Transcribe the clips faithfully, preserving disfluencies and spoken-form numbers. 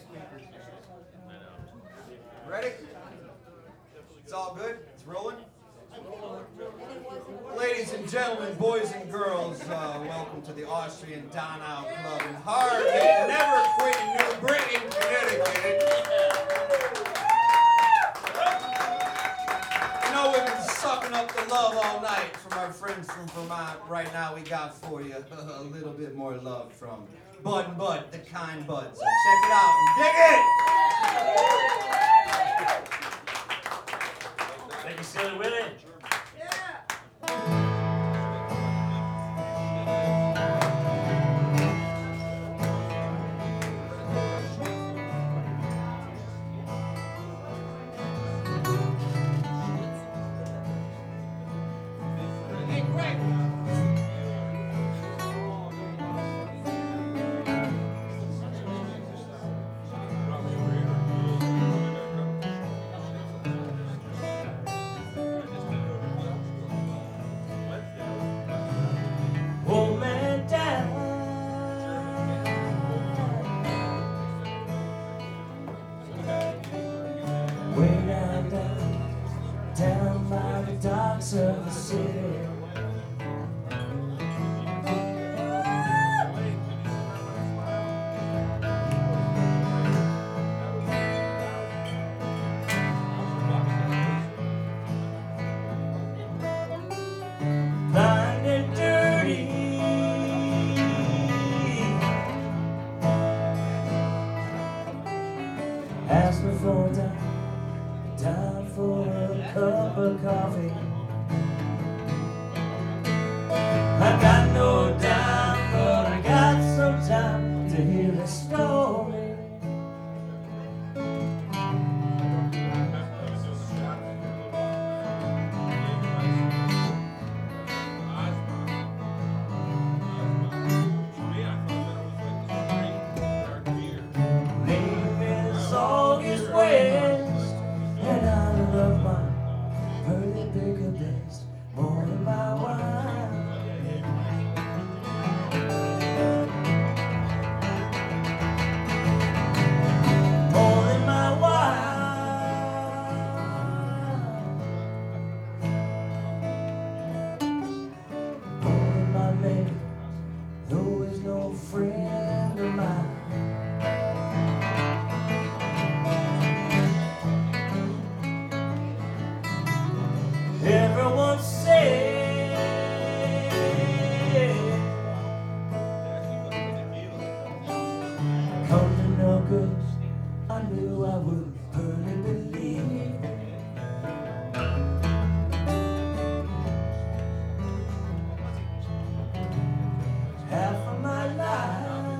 Ready? It's all good? It's rolling? Ladies and gentlemen, boys and girls, uh, welcome to the Austrian Donau Club in Harvey, never quitting New Britain, Connecticut. You know, we've been sucking up the love all night from our friends from Vermont. Right now, we got for you a little bit more love from Bud and Bud, the Kind Buds. So check it out and dig it! Thank you, Silly Willie. Of the city, blind and dirty, ask me for a dime, dime for a cup of coffee. I got no dime, but I got some time to hear the story. Name is August West, and I love my pretty bigger best more than my wife. Friend of mine, everyone said come to no good. I knew I would really believe. Half of my life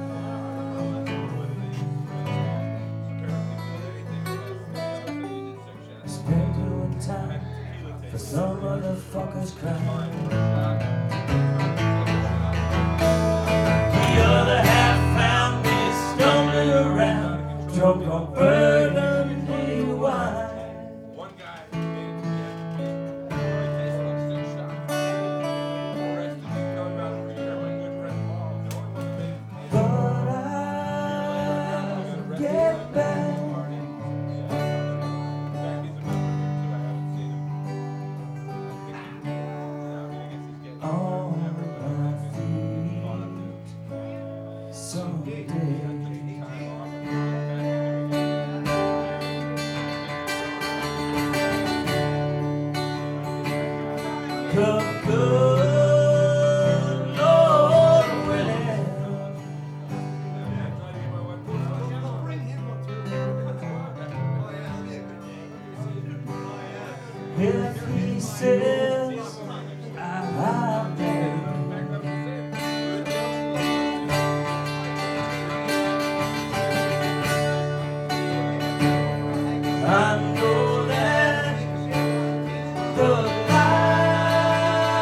spent doing time for some motherfucker's crime. The other half found me stumbling around, drunk on burgundy wine. Come good, Lord willing. If he says I'm there, I know that the light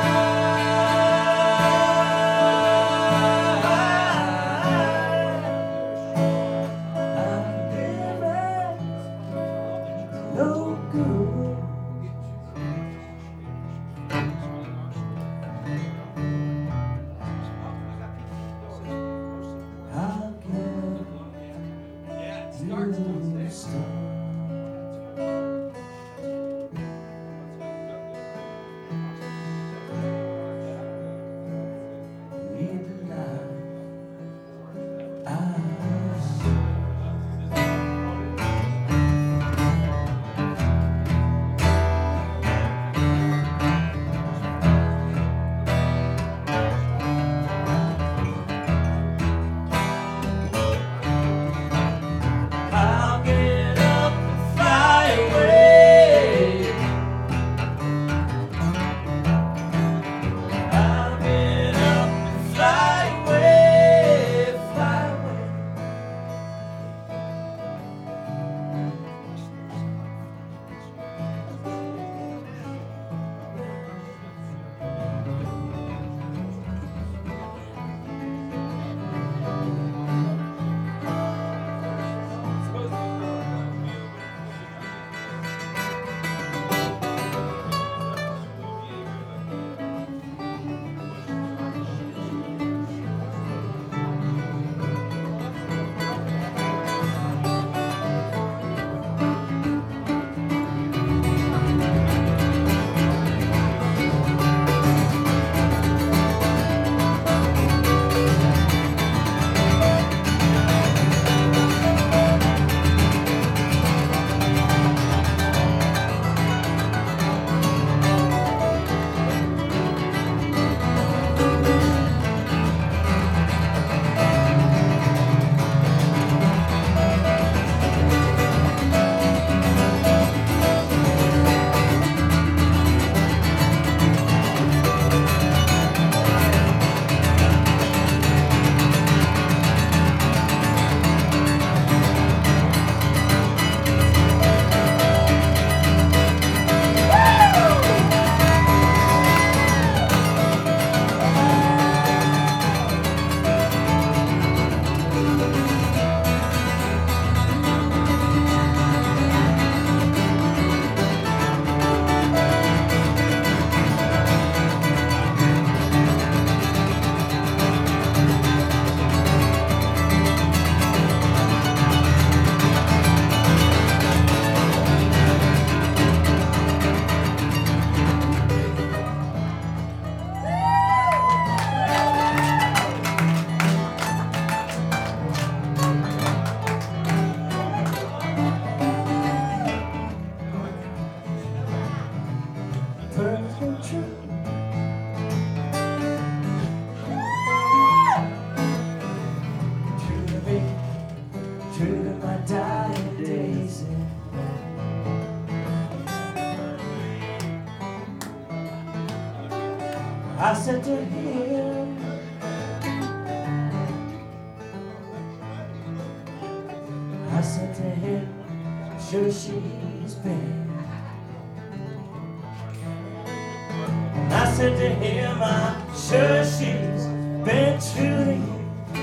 I said to him, I said to him, sure she's been. I said to him, I'm sure she's been true to you.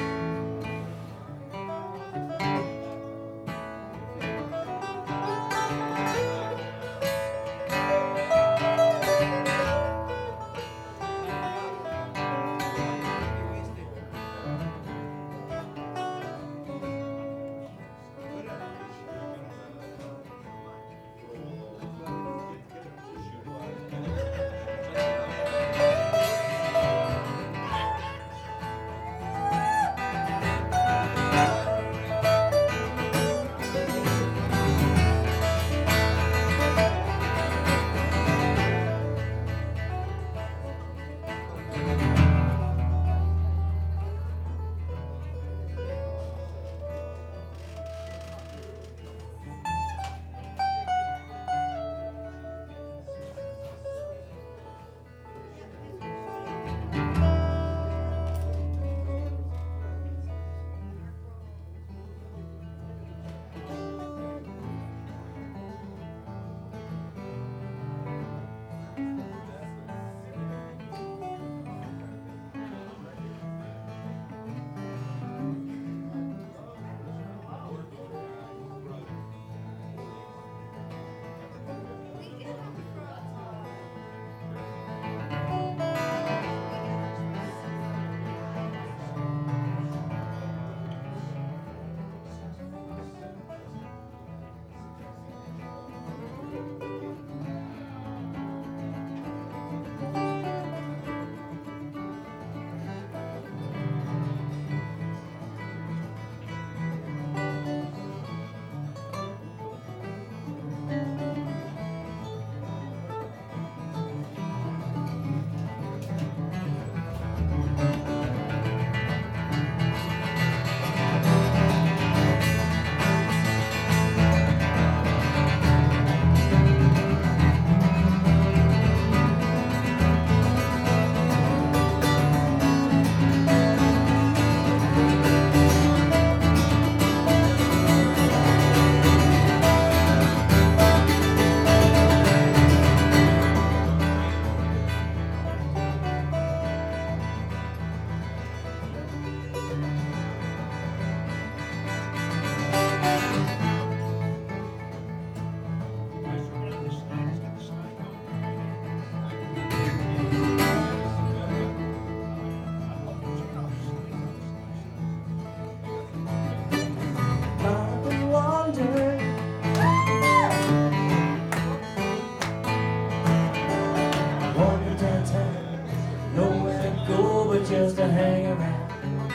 Just to hang around.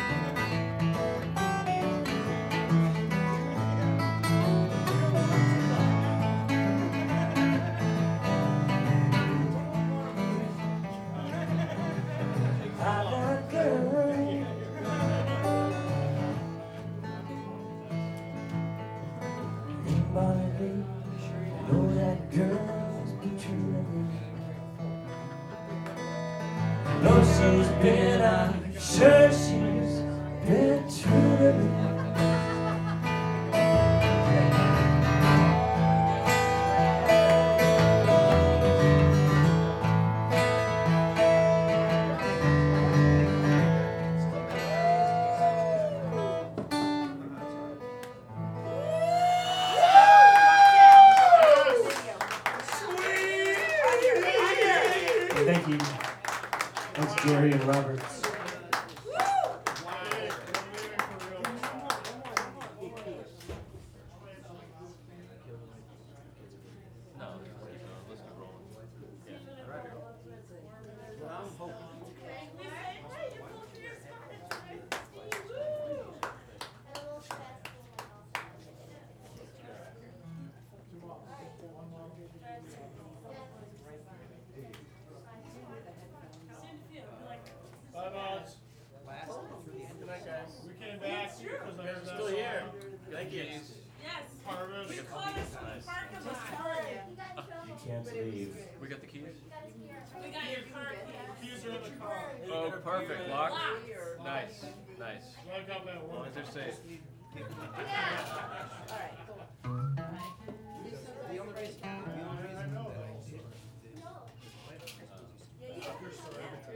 I got a girl in Bonnet Beach. Know that girl's been true to me. Know she's been, I'm sure she's been true to me. Thank you. Thanks, Jerry and Roberts. Bye, Mods. Good night, guys. We came back because I heard that Still song. here. Thank you. Yes. Harvest. You caught us from the parking lot. You can't leave. We got the keys? We got your car keys. Keys are in the Oh, perfect. Lock. Nice. Nice. Lock up that As one. long as they're safe.